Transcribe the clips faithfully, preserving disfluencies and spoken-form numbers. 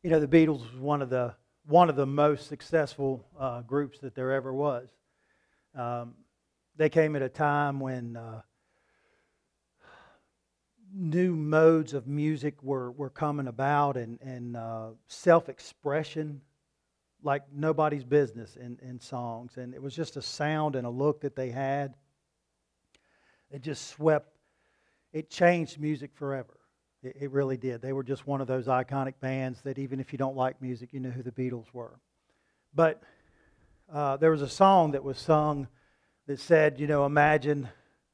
You know, the Beatles was one of the one of the most successful uh, groups that there ever was. Um, they came at a time when uh, new modes of music were, were coming about, and, and uh, self-expression like nobody's business in, in songs. And it was just a sound and a look that they had. It just swept, it changed music forever. It, it really did. They were just one of those iconic bands that even if you don't like music, you know who the Beatles were. But uh, there was a song that was sung that said, you know, imagine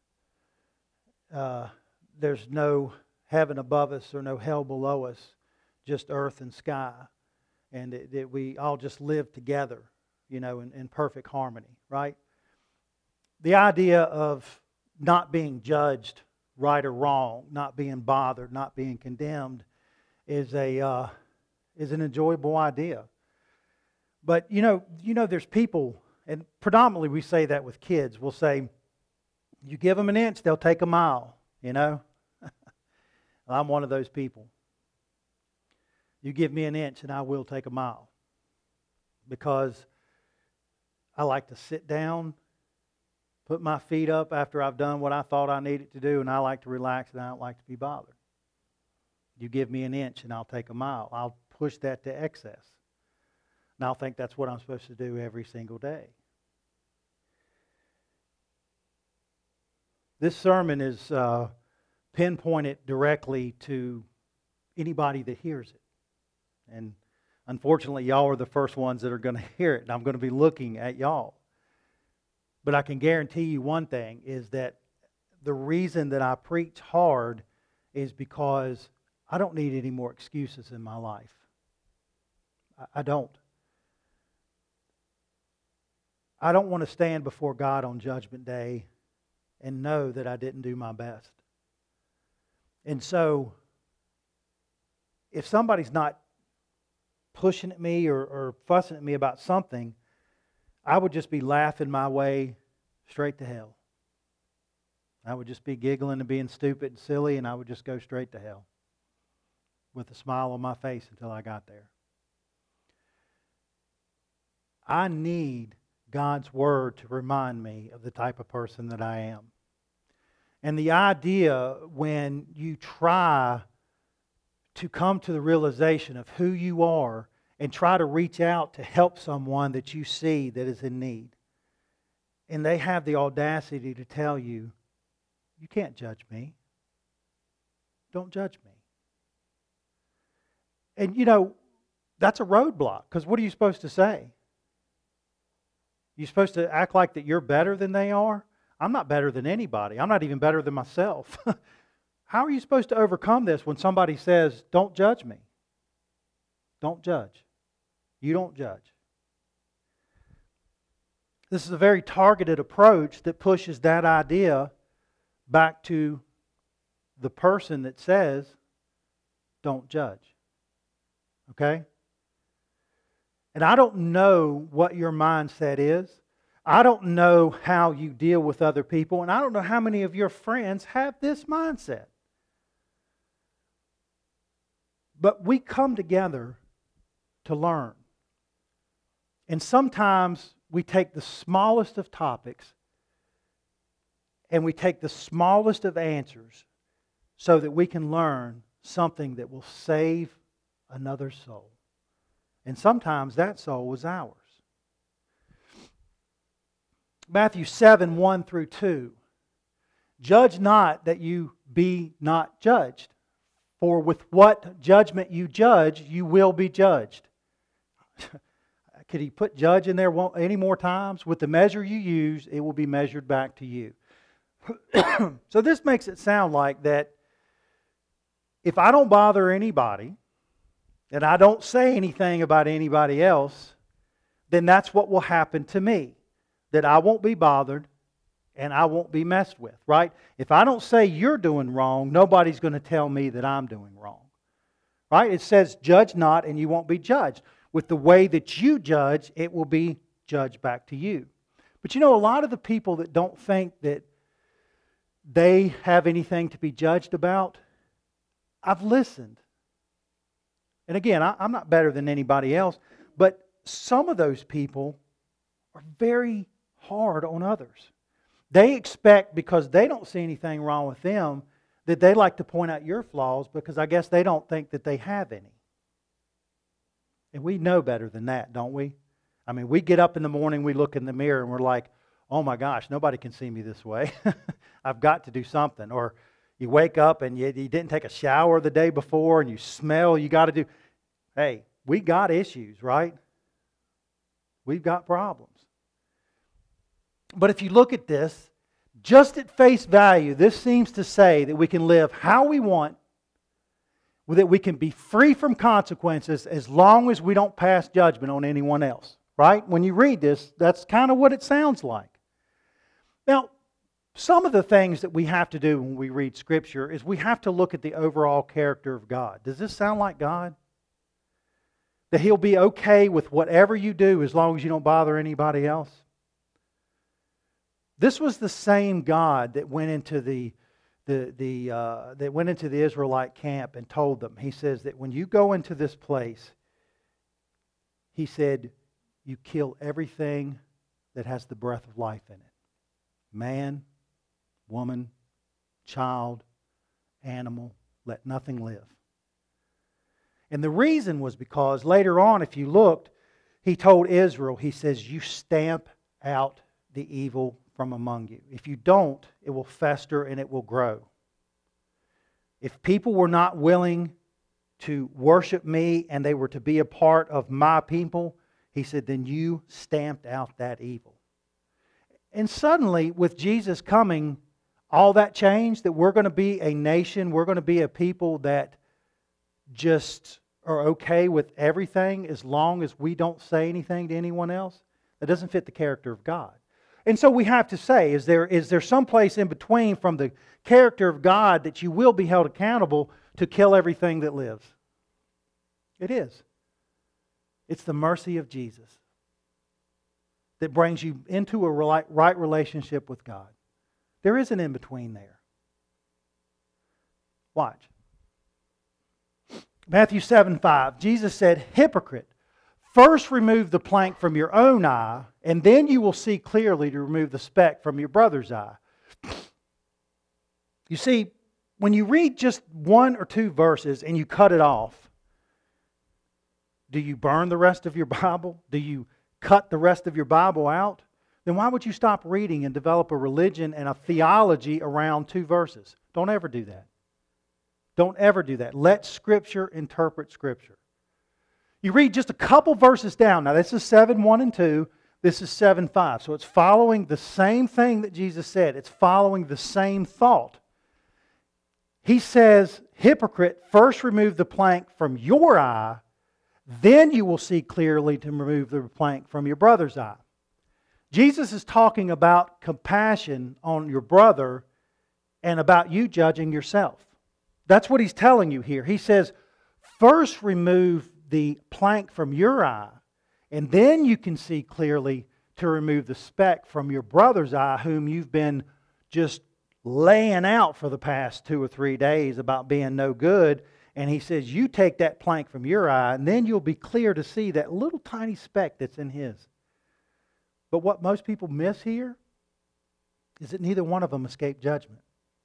uh, there's no heaven above us or no hell below us, just earth and sky. And that, that we all just live together, you know, in, in perfect harmony, right? The idea of not being judged right or wrong, not being bothered, not being condemned is a uh, is an enjoyable idea. But you know, you know, there's people, and predominantly we say that with kids. We'll say, "You give them an inch, they'll take a mile." You know, I'm one of those people. You give me an inch, and I will take a mile, because I like to sit down, put my feet up after I've done what I thought I needed to do, and I like to relax, and I don't like to be bothered. You give me an inch, and I'll take a mile. I'll push that to excess. And I'll think that's what I'm supposed to do every single day. This sermon is uh, pinpointed directly to anybody that hears it. And unfortunately, y'all are the first ones that are going to hear it, and I'm going to be looking at y'all. But I can guarantee you one thing, is that the reason that I preach hard is because I don't need any more excuses in my life. I don't. I don't want to stand before God on Judgment Day and know that I didn't do my best. And so, if somebody's not pushing at me or, or fussing at me about something, I would just be laughing my way straight to hell. I would just be giggling and being stupid and silly, and I would just go straight to hell with a smile on my face until I got there. I need God's Word to remind me of the type of person that I am. And the idea when you try to come to the realization of who you are and try to reach out to help someone that you see that is in need, and they have the audacity to tell you, you can't judge me. Don't judge me. And you know, that's a roadblock, because what are you supposed to say? You're supposed to act like that you're better than they are? I'm not better than anybody. I'm not even better than myself. How are you supposed to overcome this when somebody says, don't judge me? Don't judge. You don't judge. This is a very targeted approach that pushes that idea back to the person that says, don't judge. Okay? And I don't know what your mindset is. I don't know how you deal with other people. And I don't know how many of your friends have this mindset. But we come together to learn. And sometimes we take the smallest of topics and we take the smallest of answers so that we can learn something that will save another soul. And sometimes that soul was ours. Matthew seven, one through two. Judge not that you be not judged. For with what judgment you judge, you will be judged. Could he put judge in there any more times? With the measure you use, it will be measured back to you. So this makes it sound like that if I don't bother anybody, and I don't say anything about anybody else, then that's what will happen to me. That I won't be bothered and I won't be messed with, right? If I don't say you're doing wrong, nobody's going to tell me that I'm doing wrong. Right? It says, judge not and you won't be judged. With the way that you judge, it will be judged back to you. But you know, a lot of the people that don't think that they have anything to be judged about, I've listened. And again, I, I'm not better than anybody else, but some of those people are very hard on others. They expect, because they don't see anything wrong with them, that they like to point out your flaws because I guess they don't think that they have any. And we know better than that, don't we? I mean, we get up in the morning, we look in the mirror, and we're like, oh my gosh, nobody can see me this way. I've got to do something. Or you wake up and you, you didn't take a shower the day before and you smell, you got to do. Hey, we got issues, right? We've got problems. But if you look at this, just at face value, this seems to say that we can live how we want, that we can be free from consequences as long as we don't pass judgment on anyone else. Right? When you read this, that's kind of what it sounds like. Now, some of the things that we have to do when we read Scripture is we have to look at the overall character of God. Does this sound like God? That He'll be okay with whatever you do as long as you don't bother anybody else? This was the same God that went into the the the uh, that went into the Israelite camp and told them. He says that when you go into this place, He said, you kill everything that has the breath of life in it. Man, woman, child, animal, let nothing live. And the reason was because later on, if you looked, He told Israel, He says, you stamp out the evil from among you. If you don't, it will fester and it will grow. If people were not willing to worship me and they were to be a part of my people, He said, then you stamped out that evil. And suddenly, with Jesus coming, all that changed, that we're going to be a nation, we're going to be a people that just are okay with everything as long as we don't say anything to anyone else. That doesn't fit the character of God. And so we have to say, is there is there some place in between from the character of God that you will be held accountable to kill everything that lives? It is. It's the mercy of Jesus that brings you into a right relationship with God. There is an in-between there. Watch. Matthew seven five, Jesus said, hypocrite, first remove the plank from your own eye, and then you will see clearly to remove the speck from your brother's eye. You see, when you read just one or two verses and you cut it off, do you burn the rest of your Bible? Do you cut the rest of your Bible out? Then why would you stop reading and develop a religion and a theology around two verses? Don't ever do that. Don't ever do that. Let Scripture interpret Scripture. You read just a couple verses down. Now this is seven one and two. This is seven five. So it's following the same thing that Jesus said. It's following the same thought. He says, hypocrite, first remove the plank from your eye, then you will see clearly to remove the plank from your brother's eye. Jesus is talking about compassion on your brother and about you judging yourself. That's what He's telling you here. He says, first remove the plank from your eye, and then you can see clearly to remove the speck from your brother's eye, whom you've been just laying out for the past two or three days about being no good. And He says, you take that plank from your eye, and then you'll be clear to see that little tiny speck that's in his. But what most people miss here is that neither one of them escaped judgment.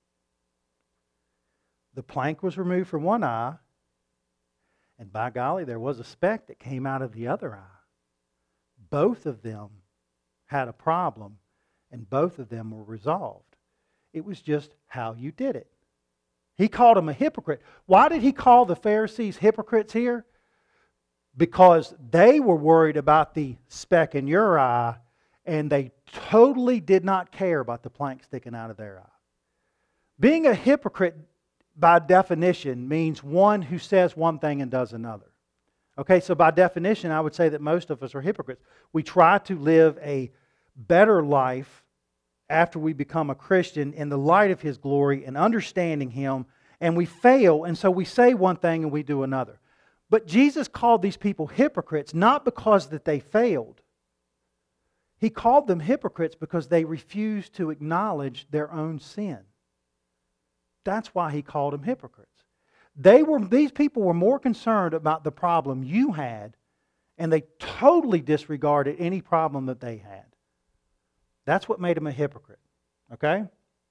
The plank was removed from one eye, and by golly, there was a speck that came out of the other eye. Both of them had a problem, and both of them were resolved. It was just how you did it. He called them a hypocrite. Why did He call the Pharisees hypocrites here? Because they were worried about the speck in your eye, and they totally did not care about the plank sticking out of their eye. Being a hypocrite, by definition, means one who says one thing and does another. Okay, so by definition, I would say that most of us are hypocrites. We try to live a better life after we become a Christian in the light of His glory and understanding Him, and we fail, and so we say one thing and we do another. But Jesus called these people hypocrites not because that they failed. He called them hypocrites because they refused to acknowledge their own sin. That's why He called them hypocrites. They were, these people were more concerned about the problem you had, and they totally disregarded any problem that they had. That's what made them a hypocrite. Okay?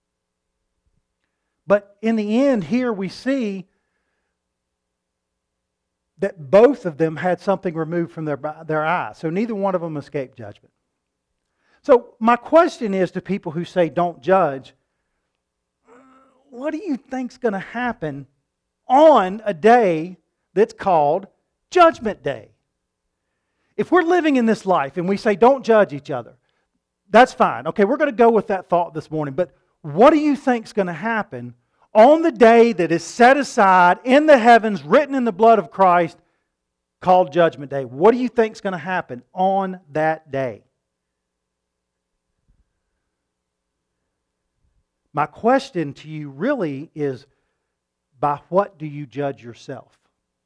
But in the end, here we see that both of them had something removed from their, their eye. So neither one of them escaped judgment. So my question is to people who say don't judge, what do you think's going to happen on a day that's called Judgment Day? If we're living in this life and we say don't judge each other, that's fine. Okay, we're going to go with that thought this morning. But what do you think's going to happen on the day that is set aside in the heavens, written in the blood of Christ, called Judgment Day? What do you think's going to happen on that day? My question to you really is, by what do you judge yourself?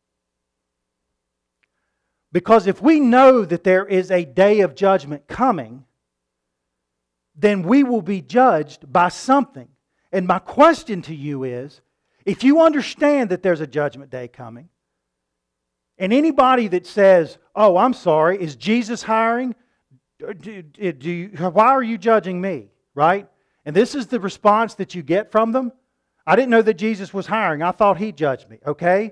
Because if we know that there is a day of judgment coming, then we will be judged by something. And my question to you is, if you understand that there's a judgment day coming, and anybody that says, oh, I'm sorry, is Jesus hiring? Do, do you, why are you judging me? Right? And this is the response that you get from them. I didn't know that Jesus was hiring. I thought He judged me. Okay?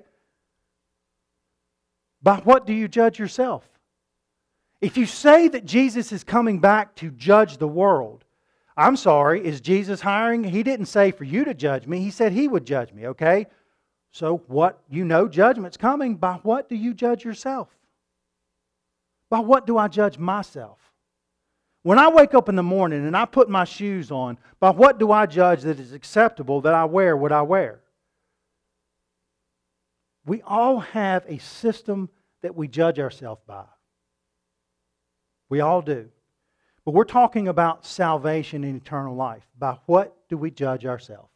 By what do you judge yourself? If you say that Jesus is coming back to judge the world, I'm sorry, is Jesus hiring? He didn't say for you to judge me. He said He would judge me, okay? So what, you know judgment's coming. By what do you judge yourself? By what do I judge myself? When I wake up in the morning and I put my shoes on, by what do I judge that it's acceptable that I wear what I wear? We all have a system that we judge ourselves by. We all do. But we're talking about salvation and eternal life. By what do we judge ourselves?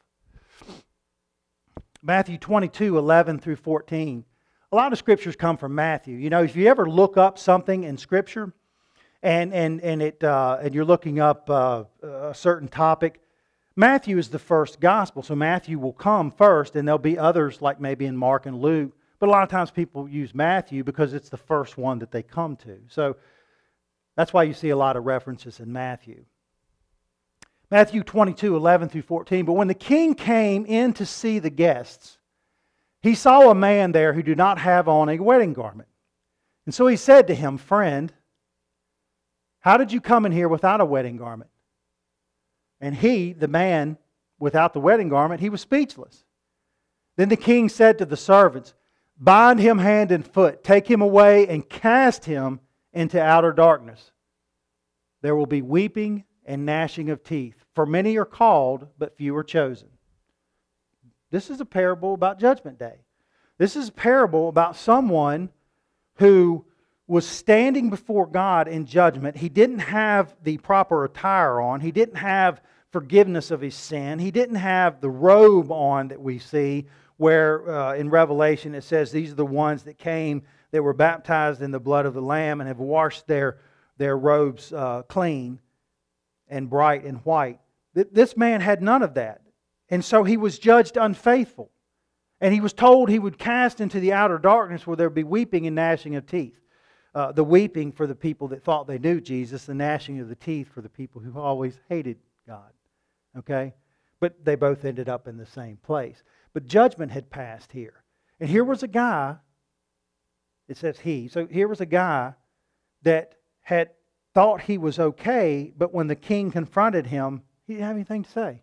Matthew twenty-two, eleven through fourteen. A lot of scriptures come from Matthew. You know, if you ever look up something in Scripture, and and and it uh, and you're looking up uh, a certain topic, Matthew is the first gospel. So Matthew will come first, and there'll be others like maybe in Mark and Luke. But a lot of times people use Matthew because it's the first one that they come to. So that's why you see a lot of references in Matthew. Matthew twenty-two, eleven through fourteen. But when the king came in to see the guests, he saw a man there who did not have on a wedding garment. And so he said to him, friend, how did you come in here without a wedding garment? And he, the man without the wedding garment, he was speechless. Then the king said to the servants, bind him hand and foot, take him away and cast him into outer darkness. There will be weeping and gnashing of teeth, for many are called, but few are chosen. This is a parable about Judgment Day. This is a parable about someone who was standing before God in judgment. He didn't have the proper attire on. He didn't have forgiveness of his sin. He didn't have the robe on that we see where uh, in Revelation it says these are the ones that came that were baptized in the blood of the Lamb and have washed their, their robes uh, clean and bright and white. This man had none of that. And so he was judged unfaithful. And he was told he would cast into the outer darkness where there would be weeping and gnashing of teeth. Uh, the weeping for the people that thought they knew Jesus, the gnashing of the teeth for the people who always hated God. Okay? But they both ended up in the same place. But judgment had passed here. And here was a guy, it says he, so here was a guy that had thought he was okay, but when the king confronted him, he didn't have anything to say.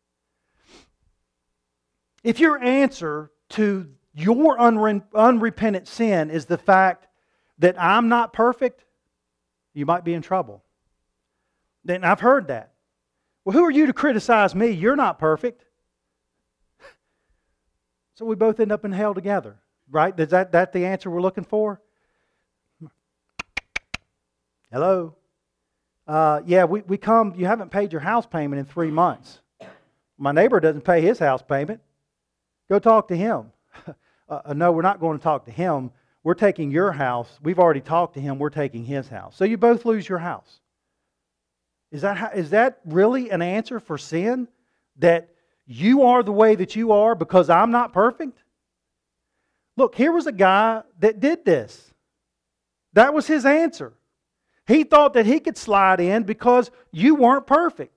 If your answer to your unre- unrepentant sin is the fact that I'm not perfect, you might be in trouble. Then I've heard that. Well, who are you to criticize me? You're not perfect. So we both end up in hell together, right? Is that, that the answer we're looking for? Hello? Uh, yeah, we, we come, you haven't paid your house payment in three months. My neighbor doesn't pay his house payment. Go talk to him. uh, no, we're not going to talk to him. We're taking your house. We've already talked to him. We're taking his house. So you both lose your house. Is that how, is that really an answer for sin? That you are the way that you are because I'm not perfect? Look, here was a guy that did this. That was his answer. He thought that he could slide in because you weren't perfect.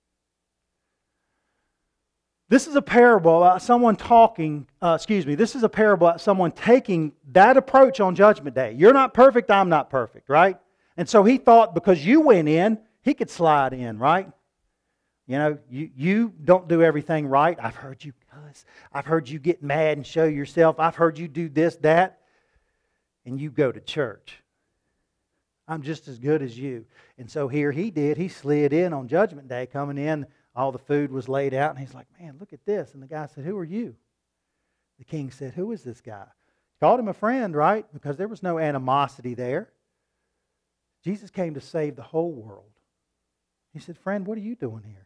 This is a parable about someone talking, uh, excuse me, this is a parable about someone taking that approach on Judgment Day. You're not perfect, I'm not perfect, right? And so he thought because you went in, he could slide in, right? You know, you, you don't do everything right. I've heard you cuss. I've heard you get mad and show yourself. I've heard you do this, that. And you go to church. I'm just as good as you. And so here he did. He slid in on Judgment Day, coming in. All the food was laid out. And he's like, man, look at this. And the guy said, who are you? The king said, who is this guy? He called him a friend, right? Because there was no animosity there. Jesus came to save the whole world. He said, friend, what are you doing here?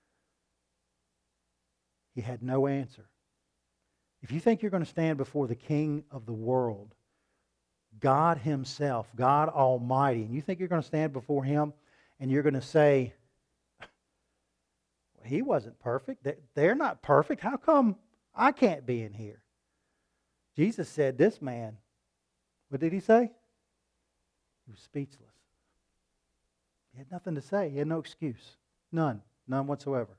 He had no answer. If you think you're going to stand before the King of the world, God Himself, God Almighty, and you think you're going to stand before Him and you're going to say, well, He wasn't perfect. They're not perfect. How come I can't be in here? Jesus said, this man, what did He say? He was speechless. He had nothing to say. He had no excuse. None. None whatsoever.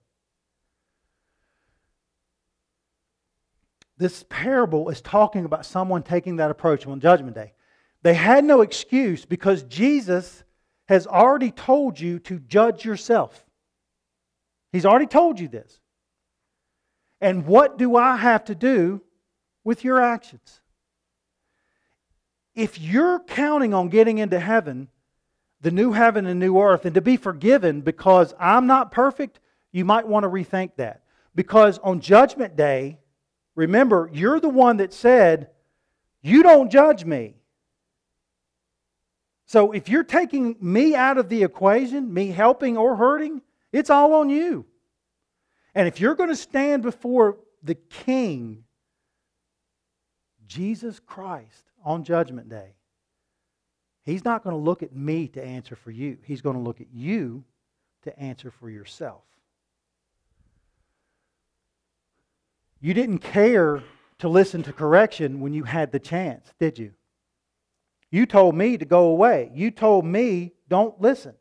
This parable is talking about someone taking that approach on Judgment Day. They had no excuse because Jesus has already told you to judge yourself. He's already told you this. And what do I have to do with your actions? If you're counting on getting into heaven, the new heaven and new earth, and to be forgiven because I'm not perfect, you might want to rethink that. Because on Judgment Day, remember, you're the one that said, you don't judge me. So if you're taking me out of the equation, me helping or hurting, it's all on you. And if you're going to stand before the King, Jesus Christ, on Judgment Day, He's not going to look at me to answer for you. He's going to look at you to answer for yourself. You didn't care to listen to correction when you had the chance, did you? You told me to go away. You told me, don't listen.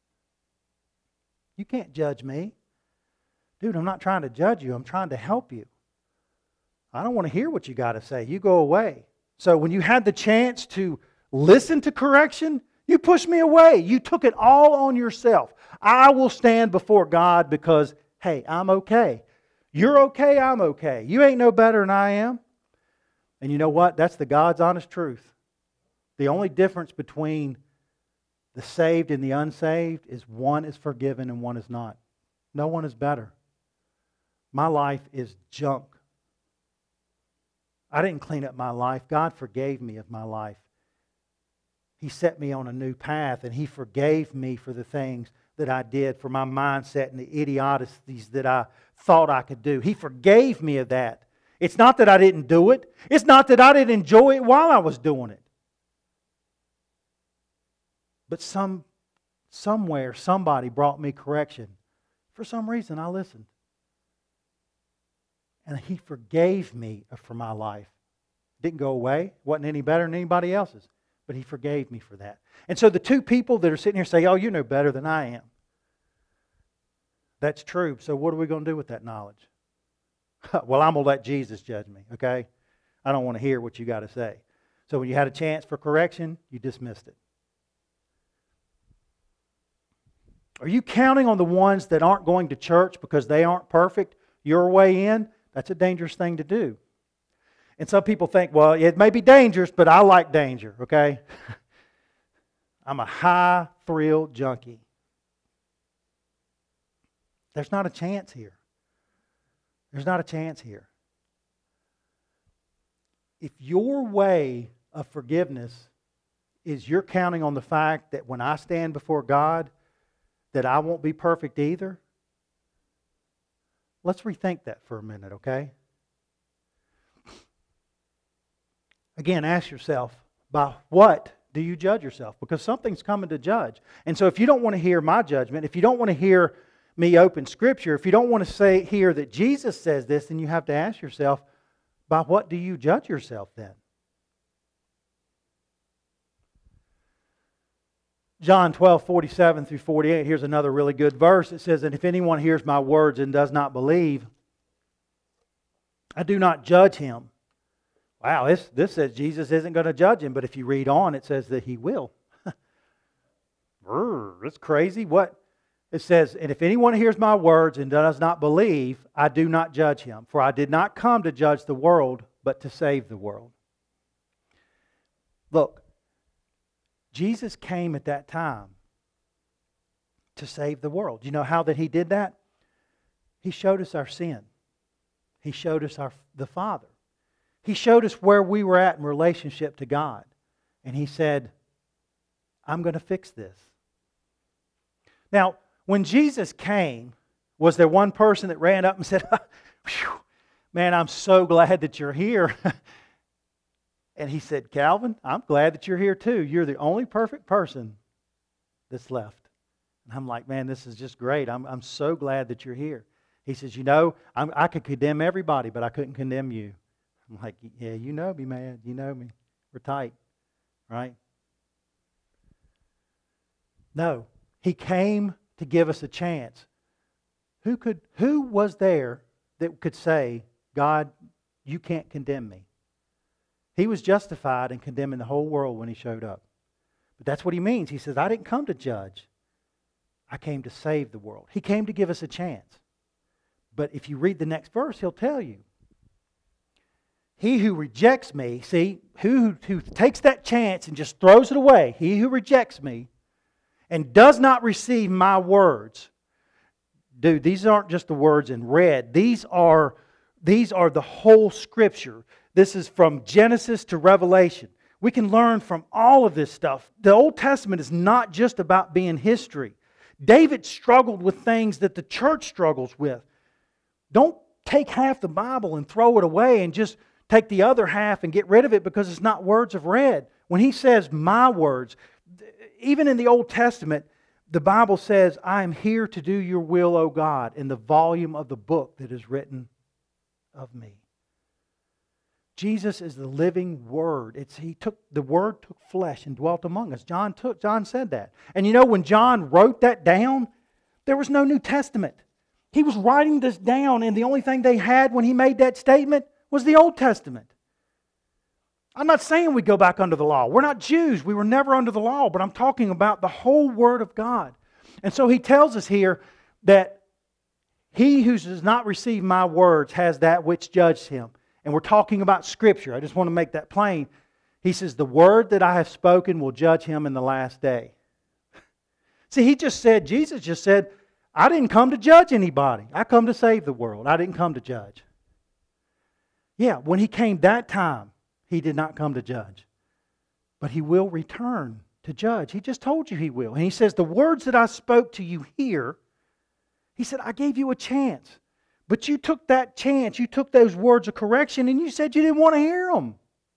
You can't judge me. Dude, I'm not trying to judge you. I'm trying to help you. I don't want to hear what you got to say. You go away. So when you had the chance to listen to correction, you pushed me away. You took it all on yourself. I will stand before God because, hey, I'm okay. You're okay, I'm okay. You ain't no better than I am. And you know what? That's the God's honest truth. The only difference between the saved and the unsaved is one is forgiven and one is not. No one is better. My life is junk. I didn't clean up my life. God forgave me of my life. He set me on a new path, and He forgave me for the things that I did, for my mindset and the idiocies that I thought I could do. He forgave me of that. It's not that I didn't do it. It's not that I didn't enjoy it while I was doing it. But some, somewhere, somebody brought me correction. For some reason, I listened. And He forgave me for my life. It didn't go away. Wasn't any better than anybody else's. But He forgave me for that. And so the two people that are sitting here say, oh, you know better than I am. That's true. So what are we going to do with that knowledge? Well, I'm going to let Jesus judge me, okay? I don't want to hear what you got to say. So when you had a chance for correction, you dismissed it. Are you counting on the ones that aren't going to church because they aren't perfect, your way in? That's a dangerous thing to do. And some people think, well, it may be dangerous, but I like danger, okay? I'm a high thrill junkie. There's not a chance here. There's not a chance here. If your way of forgiveness is you're counting on the fact that when I stand before God, that I won't be perfect either, let's rethink that for a minute, okay? Again, ask yourself, by what do you judge yourself? Because something's coming to judge. And so if you don't want to hear my judgment, if you don't want to hear me open Scripture, if you don't want to say hear that Jesus says this, then you have to ask yourself, by what do you judge yourself then? John twelve, forty-seven through forty-eight, here's another really good verse. It says, and if anyone hears my words and does not believe, I do not judge him. Wow, this, this says Jesus isn't going to judge him, but if you read on, it says that He will. That's crazy. What? It says, and if anyone hears my words and does not believe, I do not judge him. For I did not come to judge the world, but to save the world. Look, Jesus came at that time to save the world. You know how that He did that? He showed us our sin. He showed us our, the Father. He showed us where we were at in relationship to God. And He said, I'm going to fix this. Now, when Jesus came, was there one person that ran up and said, man, I'm so glad that you're here? And He said, Calvin, I'm glad that you're here too. You're the only perfect person that's left. And I'm like, man, this is just great. I'm, I'm so glad that you're here. He says, you know, I'm, I could condemn everybody, but I couldn't condemn you. I'm like, yeah, you know me, man. You know me. We're tight, right? No, He came to give us a chance. Who could? Who was there that could say, God, you can't condemn me? He was justified in condemning the whole world when He showed up. But that's what He means. He says, I didn't come to judge. I came to save the world. He came to give us a chance. But if you read the next verse, He'll tell you, he who rejects me, see, who, who takes that chance and just throws it away, he who rejects me and does not receive my words. Dude, these aren't just the words in red. These are, these are the whole Scripture. This is from Genesis to Revelation. We can learn from all of this stuff. The Old Testament is not just about being history. David struggled with things that the church struggles with. Don't take half the Bible and throw it away and just take the other half and get rid of it because it's not words of red. When He says my words, even in the Old Testament, the Bible says, I am here to do your will, O God, in the volume of the book that is written of me. Jesus is the living Word. It's, he took the Word took flesh and dwelt among us. John took John said that. And you know, when John wrote that down, there was no New Testament. He was writing this down, and the only thing they had when he made that statement was the Old Testament. I'm not saying we go back under the law. We're not Jews. We were never under the law. But I'm talking about the whole Word of God. And so He tells us here that he who does not receive my words has that which judged him. And we're talking about Scripture. I just want to make that plain. He says, the word that I have spoken will judge him in the last day. See, He just said, Jesus just said, I didn't come to judge anybody. I come to save the world. I didn't come to judge. Yeah, when He came that time, He did not come to judge. But He will return to judge. He just told you He will. And He says, the words that I spoke to you here, He said, I gave you a chance. But you took that chance, you took those words of correction, and you said you didn't want to hear them.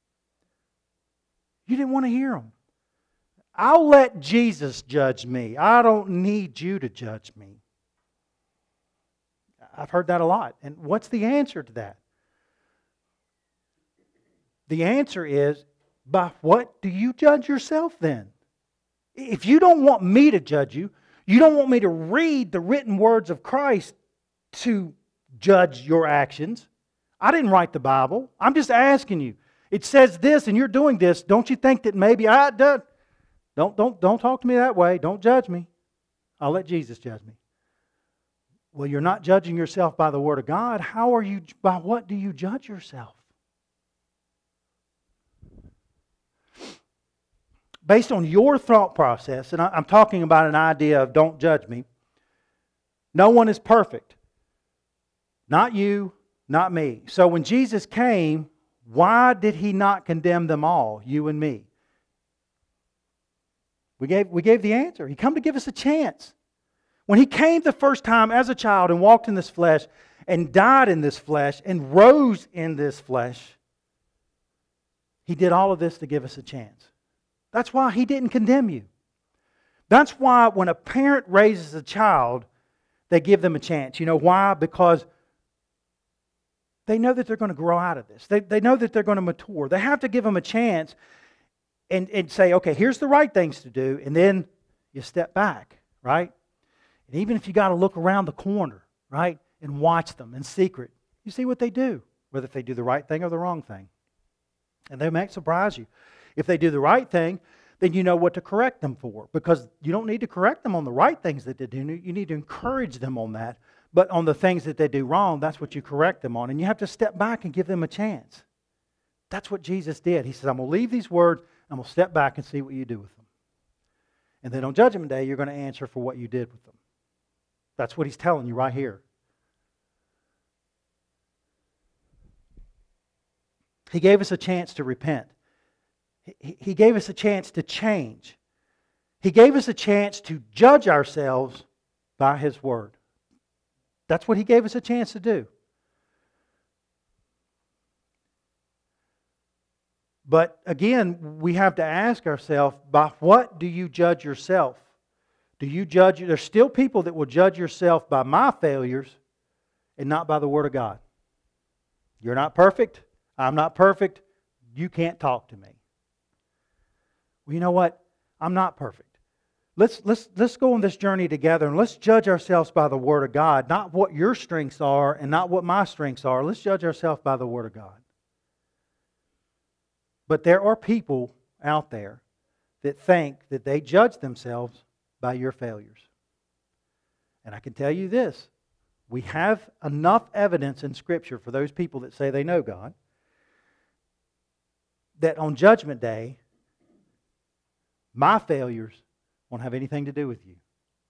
You didn't want to hear them. I'll let Jesus judge me. I don't need you to judge me. I've heard that a lot. And what's the answer to that? The answer is, by what do you judge yourself then? If you don't want me to judge you, you don't want me to read the written words of Christ to judge your actions. I didn't write the Bible. I'm just asking you. It says this and you're doing this. Don't you think that maybe I don't don't don't, don't talk to me that way. Don't judge me. I'll let Jesus judge me. Well, you're not judging yourself by the Word of God. How are you, by what do you judge yourself? Based on your thought process, and I'm talking about an idea of don't judge me. No one is perfect. Not you, not me. So when Jesus came, why did He not condemn them all, you and me? We gave, we gave the answer. He came to give us a chance. When He came the first time as a child and walked in this flesh and died in this flesh and rose in this flesh, He did all of this to give us a chance. That's why He didn't condemn you. That's why when a parent raises a child, they give them a chance. You know why? Because They know that they're going to grow out of this. They, they know that they're going to mature. They have to give them a chance and, and say, okay, here's the right things to do, and then you step back, right? And even if you got to look around the corner, right, and watch them in secret, you see what they do, whether they do the right thing or the wrong thing. And they might surprise you. If they do the right thing, then you know what to correct them for, because you don't need to correct them on the right things that they do. You need to encourage them on that. But on the things that they do wrong, that's what you correct them on. And you have to step back and give them a chance. That's what Jesus did. He says, I'm going to leave these words, I'm going to step back and see what you do with them. And then on Judgment Day, you're going to answer for what you did with them. That's what He's telling you right here. He gave us a chance to repent. He gave us a chance to change. He gave us a chance to judge ourselves by His Word. That's what He gave us a chance to do. But again, we have to ask ourselves, by what do you judge yourself? Do you judge? There's still people that will judge yourself by my failures and not by the Word of God. You're not perfect. I'm not perfect. You can't talk to me. Well, you know what? I'm not perfect. Let's, let's, let's go on this journey together and let's judge ourselves by the Word of God, not what your strengths are and not what my strengths are. Let's judge ourselves by the Word of God. But there are people out there that think that they judge themselves by your failures. And I can tell you this, we have enough evidence in Scripture for those people that say they know God, that on Judgment Day, my failures won't have anything to do with you.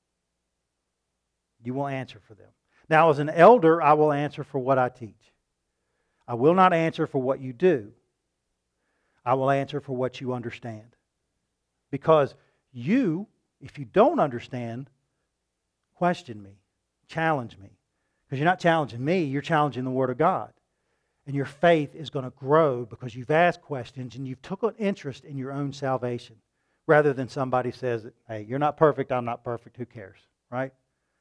You will answer for them. Now, as an elder, I will answer for what I teach. I will not answer for what you do. I will answer for what you understand. Because you, if you don't understand, question me, challenge me. Because you're not challenging me, you're challenging the Word of God. And your faith is going to grow because you've asked questions and you've took an interest in your own salvation. Rather than somebody says, hey, you're not perfect, I'm not perfect, who cares, right?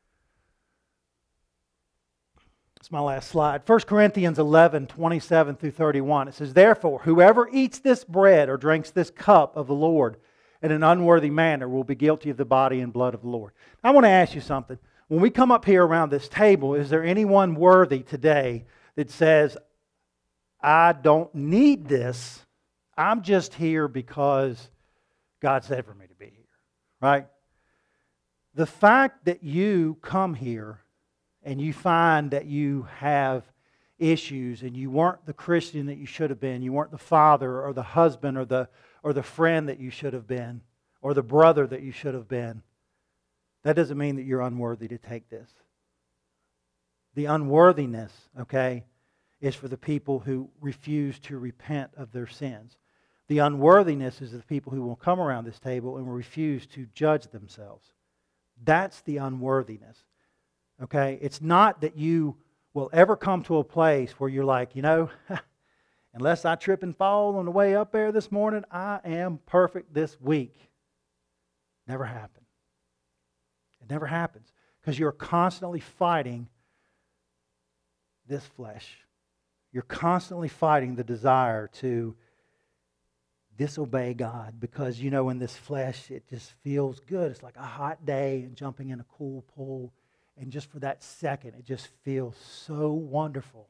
That's my last slide. First Corinthians eleven, twenty-seven through thirty-one. It says, therefore, whoever eats this bread or drinks this cup of the Lord in an unworthy manner will be guilty of the body and blood of the Lord. I want to ask you something. When we come up here around this table, is there anyone worthy today that says, I don't need this, I'm just here because God said for me to be here, right? The fact that you come here and you find that you have issues and you weren't the Christian that you should have been, you weren't the father or the husband or the, or the friend that you should have been, or the brother that you should have been, that doesn't mean that you're unworthy to take this. The unworthiness, okay, is for the people who refuse to repent of their sins. The unworthiness is the people who will come around this table and will refuse to judge themselves. That's the unworthiness. Okay? It's not that you will ever come to a place where you're like, you know, unless I trip and fall on the way up there this morning, I am perfect this week. Never happened. It never happens. Because you're constantly fighting this flesh. You're constantly fighting the desire to disobey God, because, you know, in this flesh, it just feels good. It's like a hot day and jumping in a cool pool. And just for that second, it just feels so wonderful.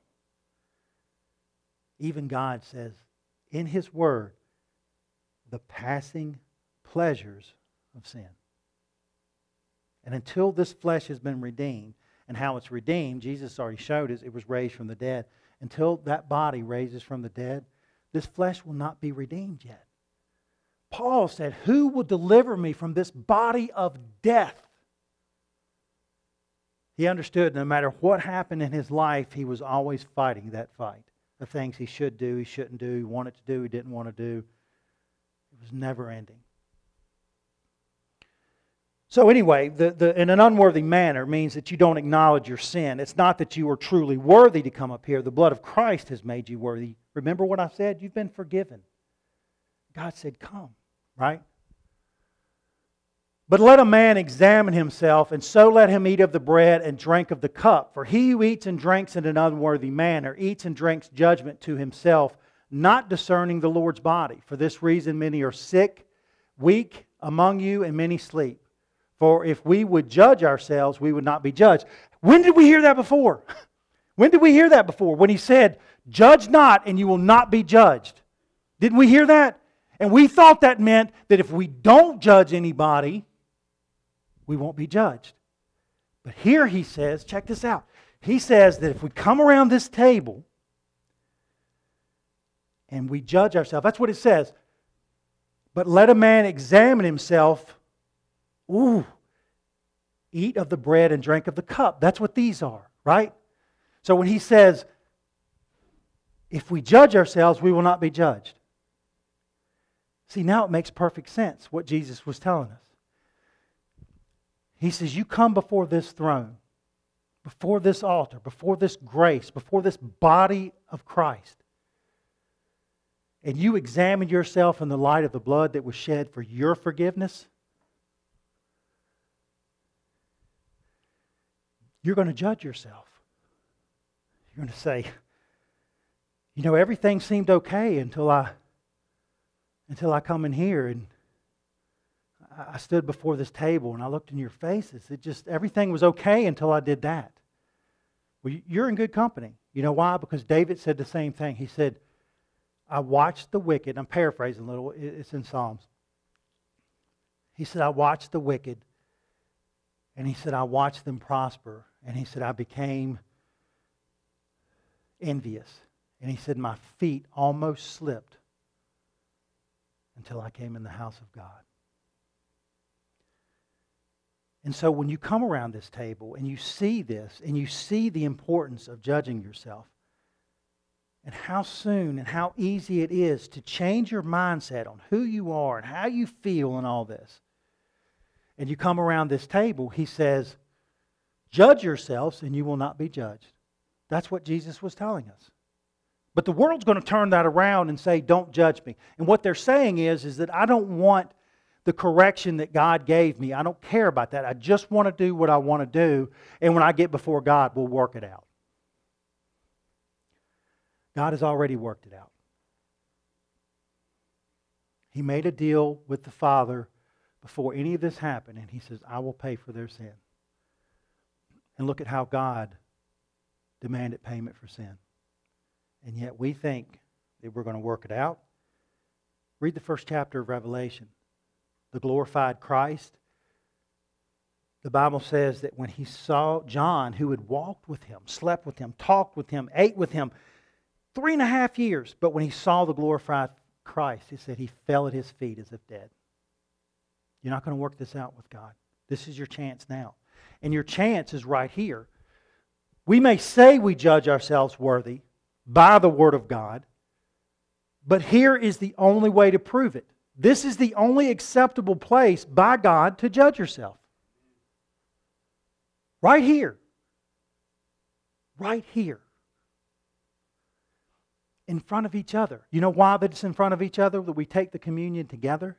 Even God says in His Word, the passing pleasures of sin. And until this flesh has been redeemed, and how it's redeemed, Jesus already showed us, it was raised from the dead. Until that body raises from the dead, this flesh will not be redeemed yet. Paul said, who will deliver me from this body of death? He understood no matter what happened in his life, he was always fighting that fight. The things he should do, he shouldn't do, he wanted to do, he didn't want to do. It was never ending. So anyway, the, the, in an unworthy manner means that you don't acknowledge your sin. It's not that you are truly worthy to come up here. The blood of Christ has made you worthy. Remember what I said? You've been forgiven. God said, come, right? But let a man examine himself, and so let him eat of the bread and drink of the cup. For he who eats and drinks in an unworthy manner eats and drinks judgment to himself, not discerning the Lord's body. For this reason many are sick, weak among you, and many sleep. For if we would judge ourselves, we would not be judged. When did we hear that before? When did we hear that before? When He said, judge not and you will not be judged. Didn't we hear that? And we thought that meant that if we don't judge anybody, we won't be judged. But here He says, check this out. He says that if we come around this table and we judge ourselves, that's what it says. But let a man examine himself. Ooh, eat of the bread and drink of the cup. That's what these are, right? So when He says, if we judge ourselves, we will not be judged. See, now it makes perfect sense what Jesus was telling us. He says, you come before this throne, before this altar, before this grace, before this body of Christ, and you examine yourself in the light of the blood that was shed for your forgiveness, you're going to judge yourself. You're going to say, you know, everything seemed okay until I until I come in here and I stood before this table and I looked in your faces. It just, everything was okay until I did that. Well, you're in good company. You know why? Because David said the same thing. He said, I watched the wicked. I'm paraphrasing a little. It's in Psalms. He said, I watched the wicked. And he said, I watched them prosper. And he said, I became envious. And he said, my feet almost slipped until I came in the house of God. And so when you come around this table and you see this and you see the importance of judging yourself and how soon and how easy it is to change your mindset on who you are and how you feel and all this, and you come around this table, He says, judge yourselves and you will not be judged. That's what Jesus was telling us. But the world's going to turn that around and say, don't judge me. And what they're saying is, is that I don't want the correction that God gave me. I don't care about that. I just want to do what I want to do. And when I get before God, we'll work it out. God has already worked it out. He made a deal with the Father before any of this happened. And He says, I will pay for their sin. And look at how God demanded payment for sin. And yet we think that we're going to work it out. Read the first chapter of Revelation. The glorified Christ. The Bible says that when He saw John, who had walked with Him, slept with Him, talked with Him, ate with Him, three and a half years, but when he saw the glorified Christ, he said he fell at His feet as if dead. You're not going to work this out with God. This is your chance now. And your chance is right here. We may say we judge ourselves worthy by the Word of God, but here is the only way to prove it. This is the only acceptable place by God to judge yourself. Right here. Right here. In front of each other. You know why that it's in front of each other? That we take the communion together?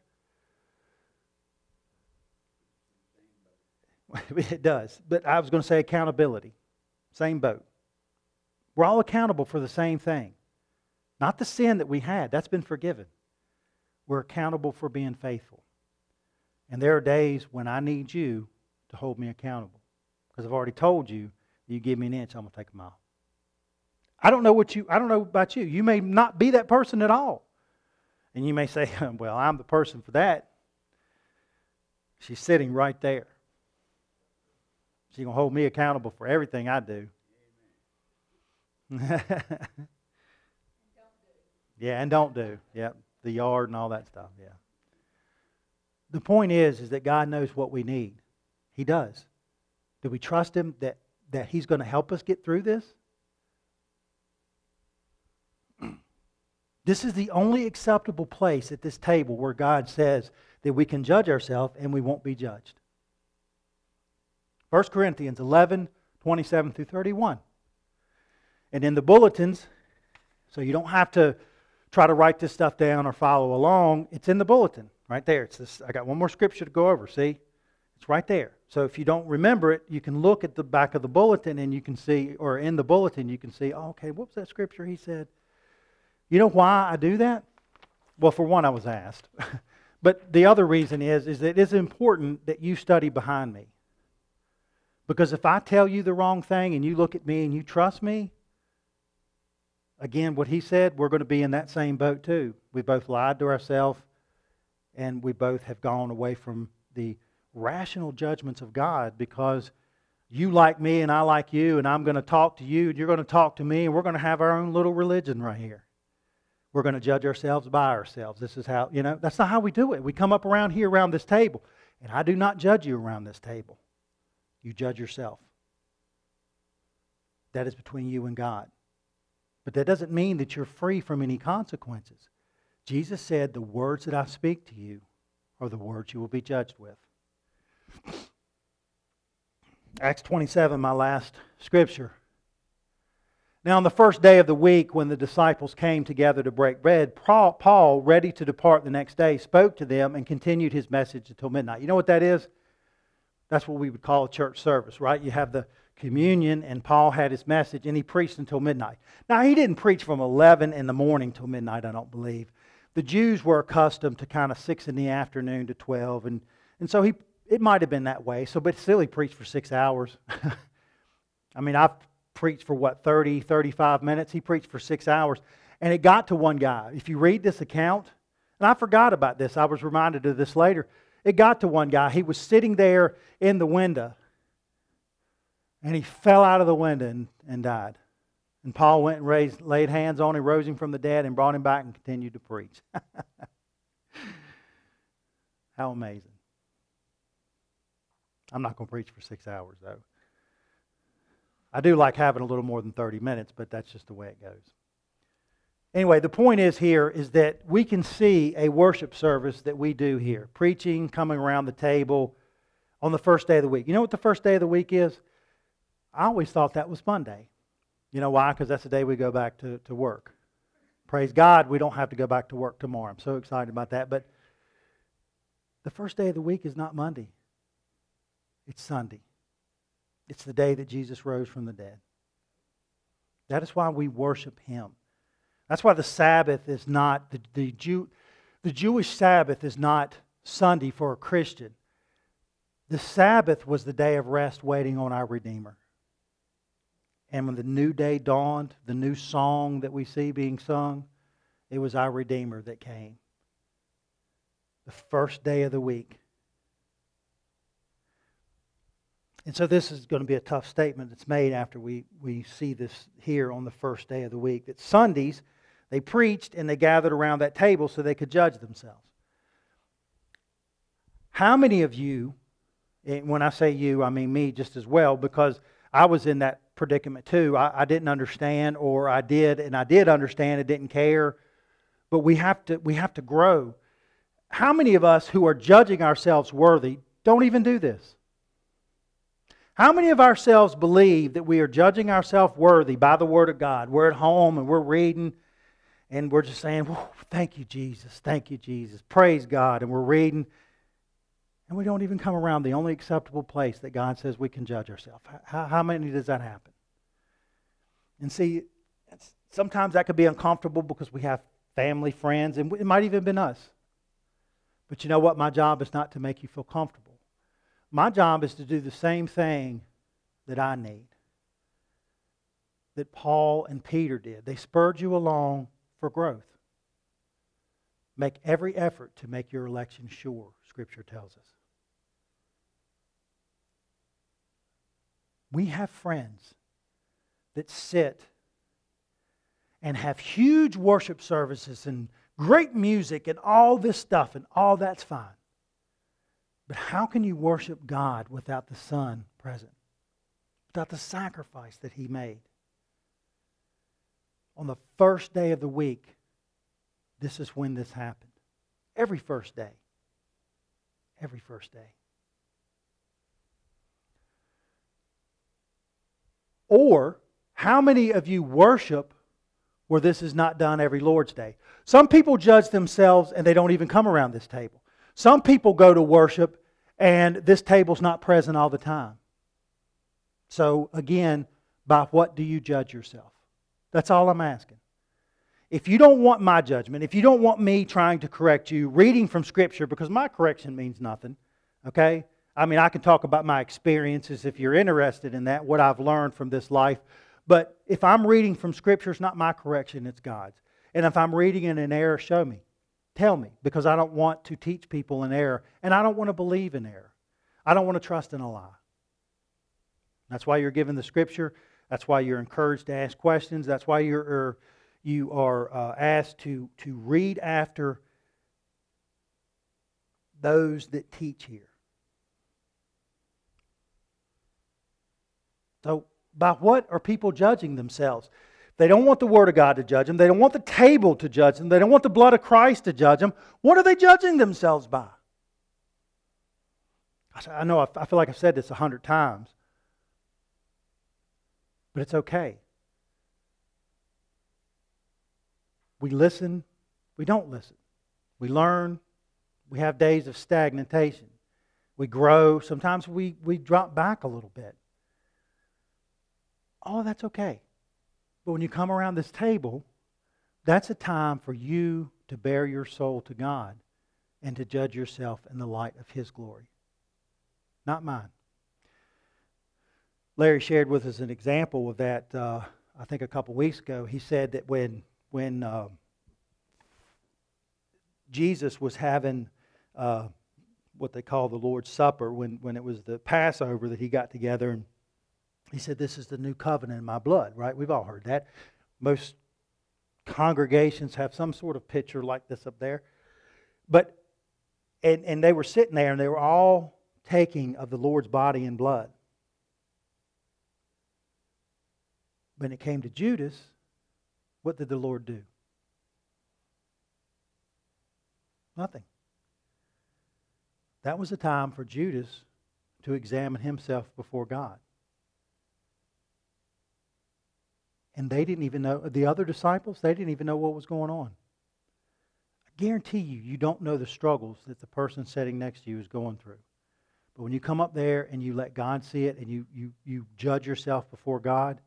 It does. But I was going to say accountability. Same boat. We're all accountable for the same thing. Not the sin that we had. That's been forgiven. We're accountable for being faithful. And there are days when I need you to hold me accountable. Because I've already told you, you give me an inch, I'm going to take a mile. I don't know what you, I don't know about you. You may not be that person at all. And you may say, well, I'm the person for that. She's sitting right there. She's going to hold me accountable for everything I do. Yeah, and don't do. Yeah, the yard and all that stuff. Yeah. The point is, is that God knows what we need. He does. Do we trust Him that, that He's going to help us get through this? This is the only acceptable place at this table where God says that we can judge ourselves and we won't be judged. First Corinthians eleven, twenty-seven through thirty-one. And in the bulletins, so you don't have to try to write this stuff down or follow along, it's in the bulletin right there. It's this. I got one more scripture to go over, see? It's right there. So if you don't remember it, you can look at the back of the bulletin and you can see, or in the bulletin, you can see, oh, okay, what was that scripture he said? You know why I do that? Well, for one, I was asked. But the other reason is, is that it is important that you study behind me. Because if I tell you the wrong thing and you look at me and you trust me, again, what he said, we're going to be in that same boat too. We both lied to ourselves and we both have gone away from the rational judgments of God because you like me and I like you and I'm going to talk to you and you're going to talk to me and we're going to have our own little religion right here. We're going to judge ourselves by ourselves. This is how, you know, that's not how we do it. We come up around here around this table and I do not judge you around this table. You judge yourself. That is between you and God. But that doesn't mean that you're free from any consequences. Jesus said, the words that I speak to you are the words you will be judged with. Acts twenty-seven, my last scripture. Now on the first day of the week when the disciples came together to break bread, Paul, ready to depart the next day, spoke to them and continued his message until midnight. You know what that is? That's what we would call a church service, right? You have the communion and Paul had his message and he preached until midnight. Now he didn't preach from eleven in the morning till midnight, I don't believe. The Jews were accustomed to kind of six in the afternoon to twelve and, and so he it might have been that way. So, but still he preached for six hours. I mean, I've preached for what, thirty, thirty-five minutes? He preached for six hours. And it got to one guy. If you read this account, and I forgot about this, I was reminded of this later. It got to one guy. He was sitting there in the window. And he fell out of the window and, and died. And Paul went and raised, laid hands on him, rose him from the dead, and brought him back and continued to preach. How amazing. I'm not going to preach for six hours, though. I do like having a little more than thirty minutes, but that's just the way it goes. Anyway, the point is here is that we can see a worship service that we do here. Preaching, coming around the table on the first day of the week. You know what the first day of the week is? I always thought that was Monday. You know why? Because that's the day we go back to, to work. Praise God, we don't have to go back to work tomorrow. I'm so excited about that. But the first day of the week is not Monday. It's Sunday. It's the day that Jesus rose from the dead. That is why we worship Him. That's why the Sabbath is not, the, the, Jew, the Jewish Sabbath is not Sunday for a Christian. The Sabbath was the day of rest waiting on our Redeemer. And when the new day dawned, the new song that we see being sung, it was our Redeemer that came. The first day of the week. And so this is going to be a tough statement that's made after we, we see this here on the first day of the week. That Sundays, they preached and they gathered around that table so they could judge themselves. How many of you, and when I say you, I mean me just as well, because I was in that predicament too. I, I didn't understand, or I did, and I did understand and didn't care. But we have to we have to grow. How many of us who are judging ourselves worthy don't even do this? How many of ourselves believe that we are judging ourselves worthy by the Word of God? We're at home and we're reading and we're just saying, thank you, Jesus. Thank you, Jesus. Praise God. And we're reading and we don't even come around the only acceptable place that God says we can judge ourselves. How, how many does that happen? And see, sometimes that could be uncomfortable because we have family, friends, and it might even have been us. But you know what? My job is not to make you feel comfortable. My job is to do the same thing that I need, that Paul and Peter did. They spurred you along for growth. Make every effort to make your election sure, Scripture tells us. We have friends that sit and have huge worship services and great music and all this stuff, and all that's fine. But how can you worship God without the Son present? Without the sacrifice that He made? On the first day of the week, this is when this happened. Every first day. Every first day. Or, how many of you worship where this is not done every Lord's Day? Some people judge themselves and they don't even come around this table. Some people go to worship And this table's not present all the time. So again, by what do you judge yourself? That's all I'm asking. If you don't want my judgment, if you don't want me trying to correct you, reading from Scripture, because my correction means nothing, okay? I mean, I can talk about my experiences if you're interested in that, what I've learned from this life. But if I'm reading from Scripture, it's not my correction, it's God's. And if I'm reading in an error, show me. Tell me, because I don't want to teach people in error, and I don't want to believe in error. I don't want to trust in a lie. That's why you're given the Scripture. That's why you're encouraged to ask questions. That's why you're, you are uh, asked to, to read after those that teach here. So, by what are people judging themselves? They don't want the Word of God to judge them. They don't want the table to judge them. They don't want the blood of Christ to judge them. What are they judging themselves by? I know I feel like I've said this a hundred times. But it's okay. We listen. We don't listen. We learn. We have days of stagnation. We grow. Sometimes we, we drop back a little bit. All that's okay. But when you come around this table, that's a time for you to bear your soul to God and to judge yourself in the light of His glory. Not mine. Larry shared with us an example of that, uh, I think a couple weeks ago. He said that when, when uh, Jesus was having uh, what they call the Lord's Supper, when, when it was the Passover that He got together, and He said, "This is the new covenant in my blood," right? We've all heard that. Most congregations have some sort of picture like this up there. But, and, and they were sitting there, and they were all taking of the Lord's body and blood. When it came to Judas, what did the Lord do? Nothing. That was a time for Judas to examine himself before God. And they didn't even know, the other disciples, they didn't even know what was going on. I guarantee you, you don't know the struggles that the person sitting next to you is going through. But when you come up there and you let God see it and you, you, you judge yourself before God,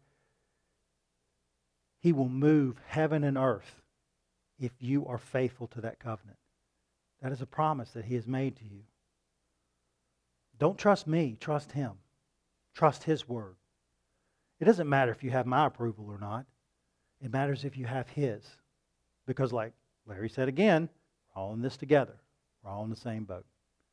He will move heaven and earth if you are faithful to that covenant. That is a promise that He has made to you. Don't trust me, trust Him. Trust His Word. It doesn't matter if you have my approval or not. It matters if you have His. Because like Larry said again, we're all in this together. We're all in the same boat.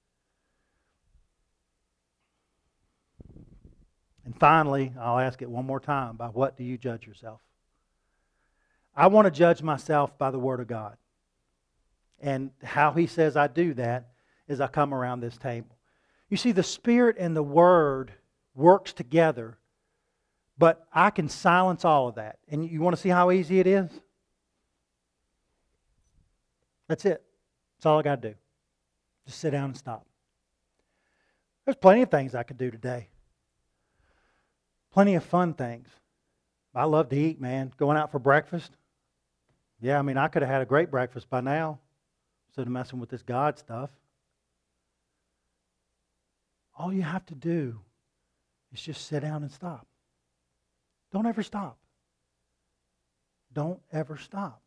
And finally, I'll ask it one more time. By what do you judge yourself? I want to judge myself by the Word of God. And how He says I do that is I come around this table. You see, the Spirit and the Word works together, but I can silence all of that. And you want to see how easy it is? That's it. That's all I got to do. Just sit down and stop. There's plenty of things I could do today. Plenty of fun things. I love to eat, man. Going out for breakfast. Yeah, I mean, I could have had a great breakfast by now instead of messing with this God stuff. All you have to do is just sit down and stop. Don't ever stop. Don't ever stop.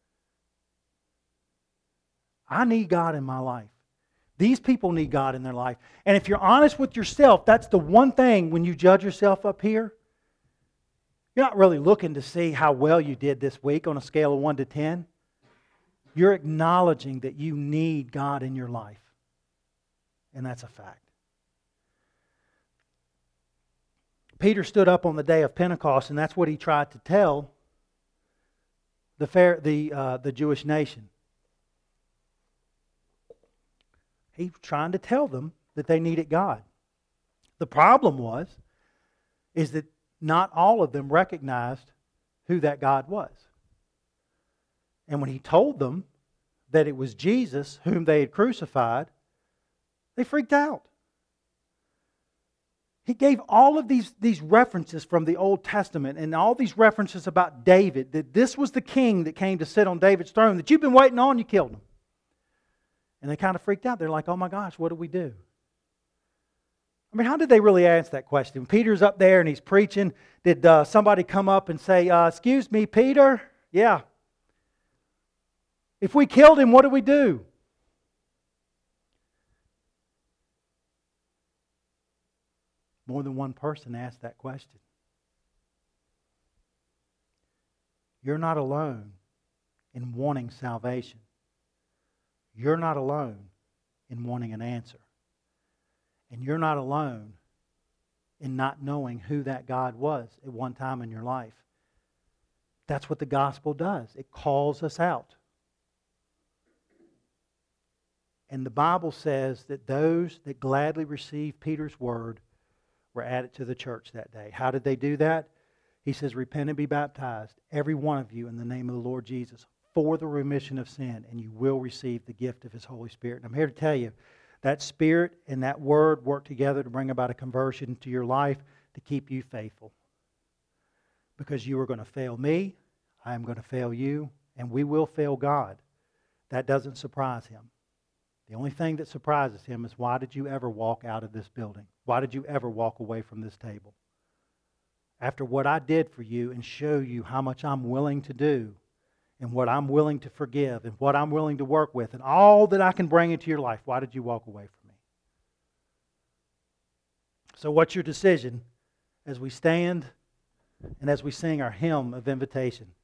I need God in my life. These people need God in their life. And if you're honest with yourself, that's the one thing when you judge yourself up here. You're not really looking to see how well you did this week on a scale of one to ten. You're acknowledging that you need God in your life. And that's a fact. Peter stood up on the day of Pentecost, and that's what he tried to tell the fair, the uh, the Jewish nation. He was trying to tell them that they needed God. The problem was, is that not all of them recognized who that God was. And when he told them that it was Jesus whom they had crucified, they freaked out. He gave all of these, these references from the Old Testament and all these references about David, that this was the king that came to sit on David's throne, that you've been waiting on, you killed him. And they kind of freaked out. They're like, oh my gosh, what do we do? I mean, how did they really answer that question? Peter's up there and he's preaching. Did uh, somebody come up and say, uh, excuse me, Peter? Yeah. If we killed him, what do we do? More than one person asked that question. You're not alone in wanting salvation. You're not alone in wanting an answer. And you're not alone in not knowing who that God was at one time in your life. That's what the gospel does. It calls us out. And the Bible says that those that gladly received Peter's word were added to the church that day. How did they do that? He says, repent and be baptized, every one of you, in the name of the Lord Jesus, for the remission of sin, and you will receive the gift of His Holy Spirit. And I'm here to tell you, that Spirit and that Word work together to bring about a conversion to your life to keep you faithful. Because you are going to fail me, I am going to fail you, and we will fail God. That doesn't surprise Him. The only thing that surprises Him is, why did you ever walk out of this building? Why did you ever walk away from this table? After what I did for you and show you how much I'm willing to do, and what I'm willing to forgive, and what I'm willing to work with, and all that I can bring into your life, why did you walk away from me? So what's your decision as we stand and as we sing our hymn of invitation?